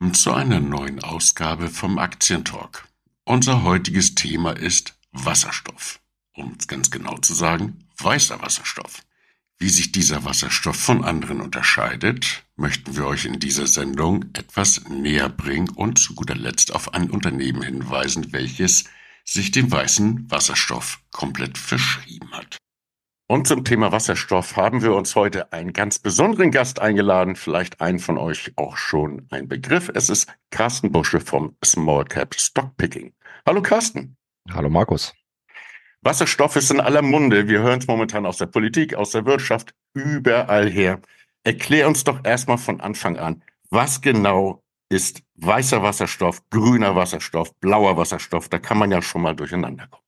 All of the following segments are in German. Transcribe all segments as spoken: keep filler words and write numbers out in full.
Zu einer neuen Ausgabe vom Aktientalk. Unser heutiges Thema ist Wasserstoff. Um es ganz genau zu sagen, weißer Wasserstoff. Wie sich dieser Wasserstoff von anderen unterscheidet, möchten wir euch in dieser Sendung etwas näher bringen und zu guter Letzt auf ein Unternehmen hinweisen, welches sich dem weißen Wasserstoff komplett verschrieben hat. Und zum Thema Wasserstoff haben wir uns heute einen ganz besonderen Gast eingeladen, vielleicht einen von euch auch schon ein Begriff. Es ist Carsten Busche vom Small Cap Stockpicking. Hallo Carsten. Hallo Markus. Wasserstoff ist in aller Munde. Wir hören es momentan aus der Politik, aus der Wirtschaft, überall her. Erklär uns doch erstmal von Anfang an, was genau ist weißer Wasserstoff, grüner Wasserstoff, blauer Wasserstoff? Da kann man ja schon mal durcheinander kommen.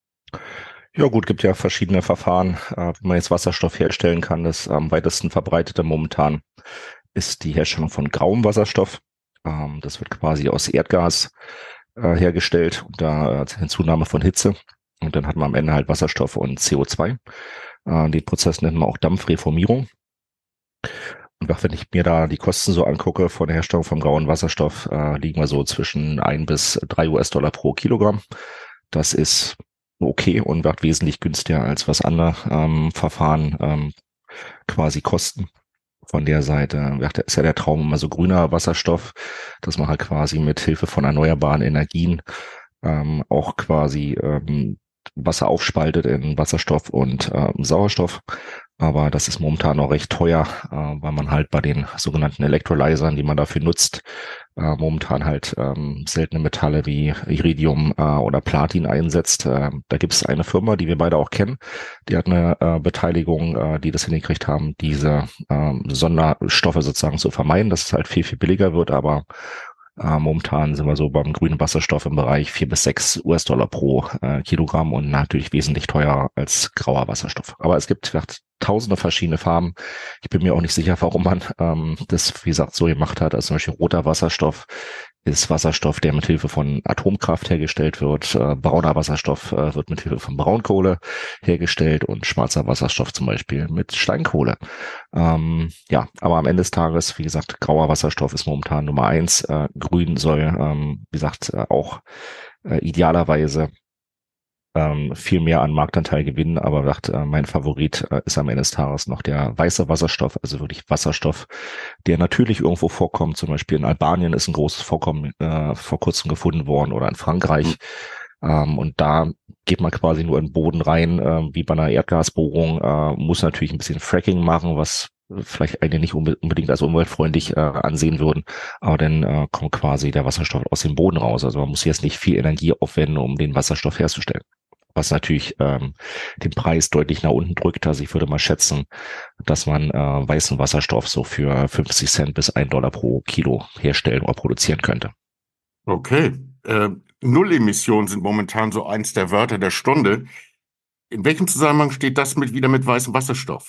Ja gut, gibt ja verschiedene Verfahren, äh, wie man jetzt Wasserstoff herstellen kann. Das am weitesten verbreitete momentan ist die Herstellung von grauem Wasserstoff. Ähm, das wird quasi aus Erdgas äh, hergestellt unter äh, Hinzunahme von Hitze. Und dann hat man am Ende halt Wasserstoff und C O zwei. Äh, den Prozess nennt man auch Dampfreformierung. Und auch wenn ich mir da die Kosten so angucke von der Herstellung vom grauen Wasserstoff, äh, liegen wir so zwischen ein bis drei U S-Dollar pro Kilogramm. Das ist okay und wird wesentlich günstiger als was andere ähm, Verfahren ähm, quasi kosten. Von der Seite ist ja der Traum immer so grüner Wasserstoff, dass man halt quasi mit Hilfe von erneuerbaren Energien ähm, auch quasi ähm, Wasser aufspaltet in Wasserstoff und ähm, Sauerstoff. Aber das ist momentan noch recht teuer, äh, weil man halt bei den sogenannten Electrolyzern, die man dafür nutzt, äh, momentan halt ähm, seltene Metalle wie Iridium äh, oder Platin einsetzt. Äh, da gibt es eine Firma, die wir beide auch kennen, die hat eine äh, Beteiligung, äh, die das hingekriegt haben, diese ähm, Sonderstoffe sozusagen zu vermeiden, dass es halt viel, viel billiger wird, aber äh, momentan sind wir so beim grünen Wasserstoff im Bereich vier bis sechs U S-Dollar pro äh, Kilogramm und natürlich wesentlich teurer als grauer Wasserstoff. Aber es gibt vielleicht tausende verschiedene Farben. Ich bin mir auch nicht sicher, warum man ähm, das, wie gesagt, so gemacht hat. Also zum Beispiel roter Wasserstoff ist Wasserstoff, der mit Hilfe von Atomkraft hergestellt wird. Äh, brauner Wasserstoff äh, wird mit Hilfe von Braunkohle hergestellt und schwarzer Wasserstoff zum Beispiel mit Steinkohle. Ähm, ja, aber am Ende des Tages, wie gesagt, grauer Wasserstoff ist momentan Nummer eins. Äh, grün soll, ähm, wie gesagt, äh, auch äh, idealerweise ähm, viel mehr an Marktanteil gewinnen, aber sagt, äh, mein Favorit äh, ist am Ende des Tages noch der weiße Wasserstoff, also wirklich Wasserstoff, der natürlich irgendwo vorkommt. Zum Beispiel in Albanien ist ein großes Vorkommen äh, vor kurzem gefunden worden oder in Frankreich. Ähm, und da geht man quasi nur in den Boden rein, äh, wie bei einer Erdgasbohrung, äh, muss natürlich ein bisschen Fracking machen, was vielleicht einige nicht unbedingt als umweltfreundlich äh, ansehen würden, aber dann äh, kommt quasi der Wasserstoff aus dem Boden raus. Also man muss jetzt nicht viel Energie aufwenden, um den Wasserstoff herzustellen. Was natürlich ähm, den Preis deutlich nach unten drückt. Also ich würde mal schätzen, dass man äh, weißen Wasserstoff so für fünfzig Cent bis ein Dollar pro Kilo herstellen oder produzieren könnte. Okay. Äh, Nullemissionen sind momentan so eins der Wörter der Stunde. In welchem Zusammenhang steht das mit wieder mit weißem Wasserstoff?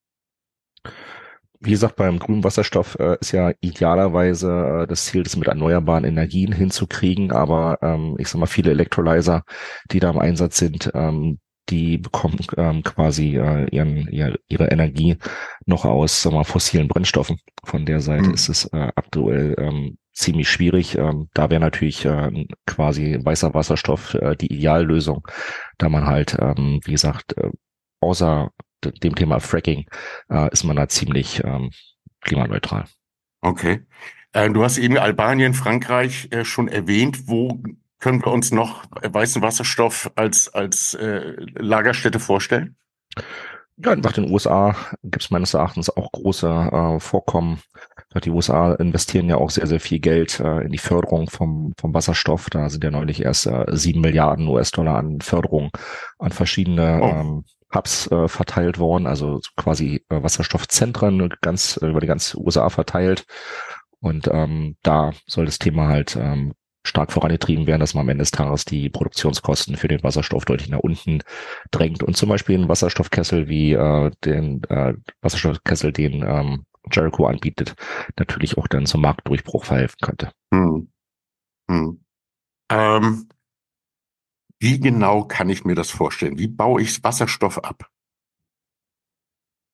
Wie gesagt, beim grünen Wasserstoff äh, ist ja idealerweise äh, das Ziel, das mit erneuerbaren Energien hinzukriegen. Aber ähm, ich sag mal, viele Electrolyzer, die da im Einsatz sind, ähm, die bekommen ähm, quasi äh, ihren, ihre, ihre Energie noch aus, sag mal, fossilen Brennstoffen. Von der Seite ist Hm. es äh, aktuell ähm, ziemlich schwierig. Ähm, da wäre natürlich äh, quasi weißer Wasserstoff äh, die Ideallösung, da man halt, ähm, wie gesagt, äh, außer dem Thema Fracking äh, ist man da ziemlich ähm, klimaneutral. Okay. Äh, du hast eben Albanien, Frankreich äh, schon erwähnt. Wo können wir uns noch weißen Wasserstoff als, als äh, Lagerstätte vorstellen? Ja, nach den U S A gibt es meines Erachtens auch große äh, Vorkommen. Die U S A investieren ja auch sehr, sehr viel Geld äh, in die Förderung vom, vom Wasserstoff. Da sind ja neulich erst äh, sieben Milliarden U S-Dollar an Förderung an verschiedene Oh, ähm, Hubs äh, verteilt worden, also quasi äh, Wasserstoffzentren ganz äh, über die ganze U S A verteilt. Und ähm, da soll das Thema halt ähm, stark vorangetrieben werden, dass man am Ende des Tages die Produktionskosten für den Wasserstoff deutlich nach unten drängt und zum Beispiel einen Wasserstoffkessel wie äh, den äh, Wasserstoffkessel, den ähm, Jericho anbietet, natürlich auch dann zum Marktdurchbruch verhelfen könnte. hm, hm. Ähm, wie genau kann ich mir das vorstellen? Wie baue ich Wasserstoff ab?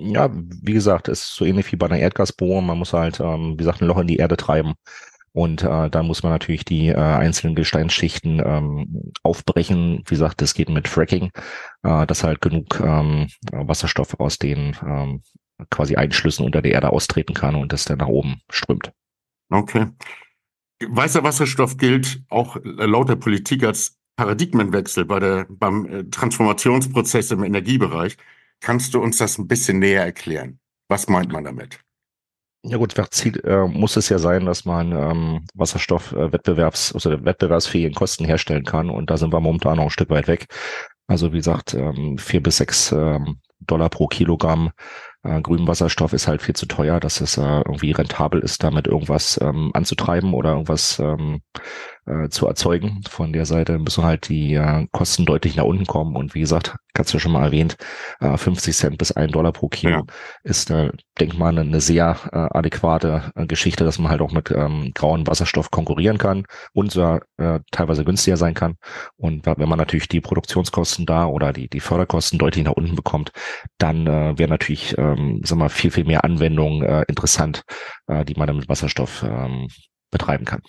Ja, wie gesagt, ist so ähnlich wie bei einer Erdgasbohrung. Man muss halt, ähm, wie gesagt, ein Loch in die Erde treiben. Und äh, da muss man natürlich die äh, einzelnen Gesteinsschichten ähm, aufbrechen. Wie gesagt, das geht mit Fracking, äh, dass halt genug ähm, Wasserstoff aus den ähm, quasi Einschlüssen unter der Erde austreten kann und das dann nach oben strömt. Okay. Weißer Wasserstoff gilt auch laut der Politik als Paradigmenwechsel bei der, beim äh, Transformationsprozess im Energiebereich. Kannst du uns das ein bisschen näher erklären? Was meint man damit? Ja gut, Ziel äh, muss es ja sein, dass man ähm, Wasserstoff äh, wettbewerbs, also wettbewerbsfähigen Kosten herstellen kann. Und da sind wir momentan noch ein Stück weit weg. Also wie gesagt, ähm, vier bis sechs ähm, Dollar pro Kilogramm äh, grünen Wasserstoff ist halt viel zu teuer, dass es äh, irgendwie rentabel ist, damit irgendwas ähm, anzutreiben oder irgendwas ähm, äh, zu erzeugen. Von der Seite müssen halt die äh, Kosten deutlich nach unten kommen. Und wie gesagt, kannst du ja schon mal erwähnt, äh, fünfzig Cent bis ein Dollar pro Ja. Kilo ist, äh, denke mal, eine, eine sehr äh, adäquate äh, Geschichte, dass man halt auch mit ähm, grauen Wasserstoff konkurrieren kann und so, äh, teilweise günstiger sein kann. Und wenn man natürlich die Produktionskosten da oder die, die Förderkosten deutlich nach unten bekommt, dann äh, wäre natürlich, ähm, sag mal, viel, viel mehr Anwendungen äh, interessant, äh, die man dann mit Wasserstoff ähm, betreiben kann.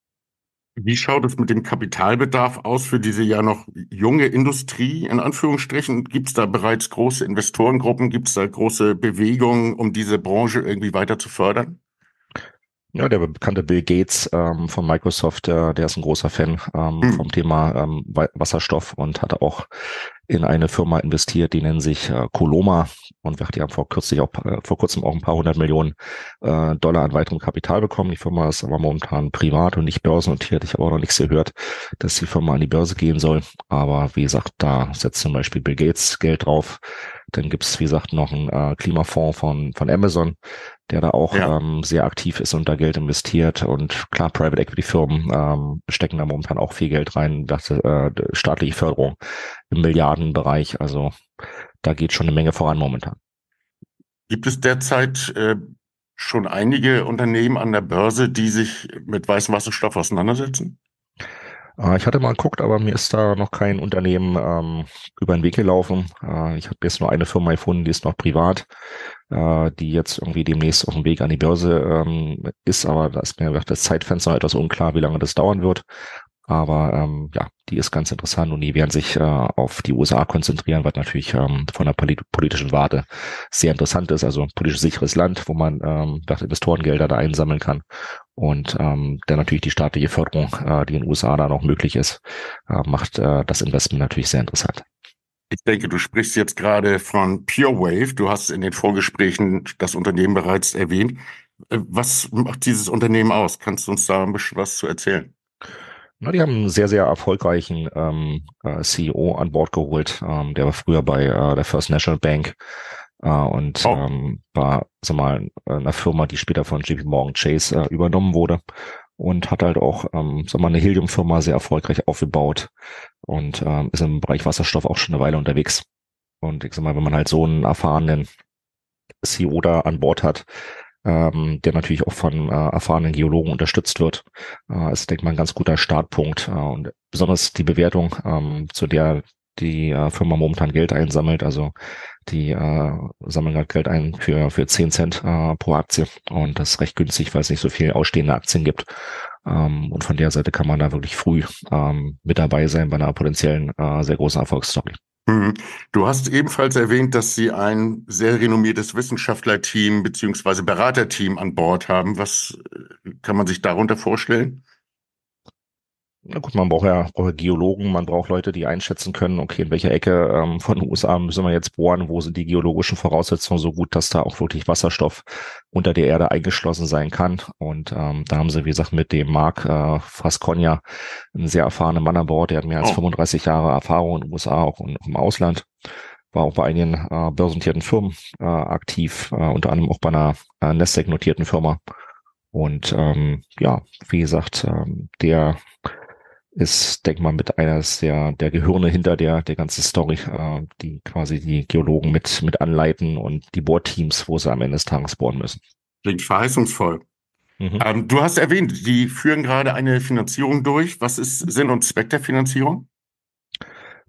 Wie schaut es mit dem Kapitalbedarf aus für diese ja noch junge Industrie, in Anführungsstrichen? Gibt es da bereits große Investorengruppen? Gibt es da große Bewegungen, um diese Branche irgendwie weiter zu fördern? Ja, der bekannte Bill Gates ähm, von Microsoft, der, der ist ein großer Fan ähm, Hm. vom Thema ähm, Wa- Wasserstoff und hat auch in eine Firma investiert, die nennen sich äh, Koloma und wir- die haben vor kürzlich auch äh, vor kurzem auch ein paar hundert Millionen äh, Dollar an weiterem Kapital bekommen. Die Firma ist aber momentan privat und nicht börsennotiert. Ich habe auch noch nichts gehört, dass die Firma an die Börse gehen soll. Aber wie gesagt, da setzt zum Beispiel Bill Gates Geld drauf. Dann gibt's wie gesagt, noch einen äh, Klimafonds von, von Amazon, der da auch Ja. ähm, sehr aktiv ist und da Geld investiert. Und klar, Private Equity Firmen ähm, stecken da momentan auch viel Geld rein. Dachte, äh, staatliche Förderung im Milliardenbereich. Also da geht schon eine Menge voran momentan. Gibt es derzeit äh, schon einige Unternehmen an der Börse, die sich mit weißem Wasserstoff auseinandersetzen? Äh, ich hatte mal geguckt, aber mir ist da noch kein Unternehmen ähm, über den Weg gelaufen. Äh, ich habe jetzt nur eine Firma gefunden, die ist noch privat, äh, die jetzt irgendwie demnächst auf dem Weg an die Börse ähm, ist, aber da ist mir das Zeitfenster noch etwas unklar, wie lange das dauern wird. Aber ähm, ja, die ist ganz interessant und die werden sich äh, auf die U S A konzentrieren, was natürlich ähm, von der polit politischen Warte sehr interessant ist. Also ein politisch sicheres Land, wo man ähm, dachte, Investorengelder da einsammeln kann. Und ähm, dann natürlich die staatliche Förderung, äh, die in den U S A da noch möglich ist, äh, macht äh, das Investment natürlich sehr interessant. Ich denke, du sprichst jetzt gerade von PureWave. Du hast in den Vorgesprächen das Unternehmen bereits erwähnt. Äh, Was macht dieses Unternehmen aus? Kannst du uns da ein bisschen was zu erzählen? Na, die haben einen sehr, sehr erfolgreichen ähm, äh, C E O an Bord geholt. Ähm, der war früher bei äh, der First National Bank äh, und Oh, ähm, war, sag mal, einer Firma, die später von J P Morgan Chase äh, übernommen wurde und hat halt auch, ähm, sag mal, eine Helium-Firma sehr erfolgreich aufgebaut und ähm, ist im Bereich Wasserstoff auch schon eine Weile unterwegs. Und ich sag mal, wenn man halt so einen erfahrenen C E O da an Bord hat, ähm, der natürlich auch von äh, erfahrenen Geologen unterstützt wird, äh, ist, denke ich mal, ein ganz guter Startpunkt. Äh, und besonders die Bewertung, ähm, zu der die äh, Firma momentan Geld einsammelt, also die äh, sammeln gerade Geld ein für für zehn Cent äh, pro Aktie und das ist recht günstig, weil es nicht so viel ausstehende Aktien gibt. Ähm, und von der Seite kann man da wirklich früh ähm, mit dabei sein bei einer potenziellen äh, sehr großen Erfolgsstory. mhm. Du hast ebenfalls erwähnt, dass Sie ein sehr renommiertes Wissenschaftlerteam beziehungsweise Beraterteam an Bord haben. Was äh, kann man sich darunter vorstellen? Na gut, man braucht ja, braucht ja Geologen, man braucht Leute, die einschätzen können, okay, in welcher Ecke ähm, von den U S A müssen wir jetzt bohren, wo sind die geologischen Voraussetzungen so gut, dass da auch wirklich Wasserstoff unter der Erde eingeschlossen sein kann. Und ähm, da haben sie, wie gesagt, mit dem Marc äh, Frascogna einen sehr erfahrenen Mann an Bord, der hat mehr als Oh, fünfunddreißig Jahre Erfahrung in den U S A, auch, und, auch im Ausland, war auch bei einigen äh, börsennotierten Firmen äh, aktiv, äh, unter anderem auch bei einer äh, Nasdaq-notierten Firma. Und ähm, ja, wie gesagt, ähm, der ist, denk mal, mit eines der, der Gehirne hinter der, der ganzen Story, äh, die quasi die Geologen mit, mit anleiten und die Bohrteams, wo sie am Ende des Tages bohren müssen. klingt verheißungsvoll. Mhm. Ähm, du hast erwähnt, die führen gerade eine Finanzierung durch. Was ist Sinn und Zweck der Finanzierung?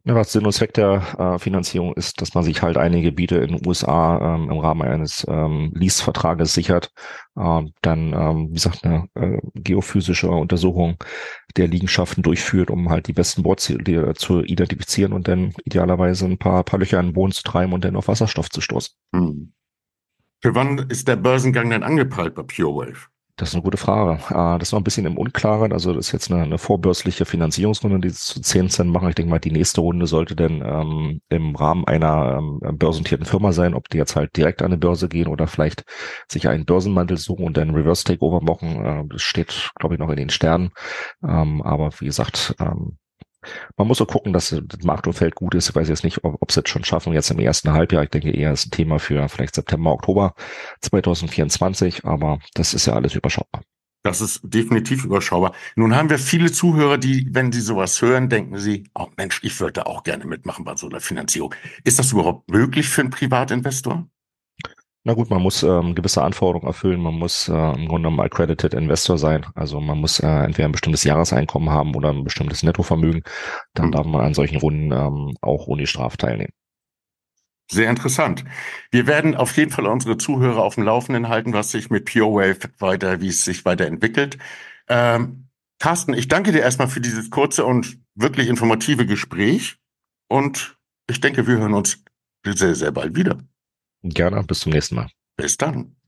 Ja, was Sinn und Zweck der äh, Finanzierung ist, dass man sich halt einige Gebiete in den U S A ähm, im Rahmen eines ähm, Lease-Vertrages sichert, ähm, dann, ähm, wie gesagt, eine äh, geophysische Untersuchung der Liegenschaften durchführt, um halt die besten Bohrziele zu identifizieren und dann idealerweise ein paar, paar Löcher in den Boden zu treiben und dann auf Wasserstoff zu stoßen. Hm. Für wann ist der Börsengang denn angepeilt bei PureWave? Das ist eine gute Frage. Äh, das ist noch ein bisschen im Unklaren. Also das ist jetzt eine, eine vorbörsliche Finanzierungsrunde, die sie zu zehn Cent machen. Ich denke mal, die nächste Runde sollte dann ähm, im Rahmen einer ähm, börsennotierten Firma sein, ob die jetzt halt direkt an eine Börse gehen oder vielleicht sich einen Börsenmantel suchen und dann Reverse Takeover machen. Äh, das steht, glaube ich, noch in den Sternen. Ähm, aber wie gesagt, ähm, man muss so gucken, dass das Marktumfeld gut ist. Ich weiß jetzt nicht, ob, ob sie es schon schaffen, jetzt im ersten Halbjahr. Ich denke eher, ist ein Thema für vielleicht September, Oktober zwanzig vierundzwanzig, aber das ist ja alles überschaubar. Das ist definitiv überschaubar. Nun haben wir viele Zuhörer, die, wenn sie sowas hören, denken sie, oh Mensch, ich würde auch gerne mitmachen bei so einer Finanzierung. Ist das überhaupt möglich für einen Privatinvestor? Na gut, man muss ähm, gewisse Anforderungen erfüllen. Man muss äh, im Grunde genommen Accredited Investor sein. Also man muss äh, entweder ein bestimmtes Jahreseinkommen haben oder ein bestimmtes Nettovermögen. Dann Hm. darf man an solchen Runden ähm, auch ohne Straf teilnehmen. Sehr interessant. Wir werden auf jeden Fall unsere Zuhörer auf dem Laufenden halten, was sich mit PureWave weiter, wie es sich weiterentwickelt. Ähm, Carsten, ich danke dir erstmal für dieses kurze und wirklich informative Gespräch und ich denke, wir hören uns sehr, sehr bald wieder. Gerne, bis zum nächsten Mal. Bis dann.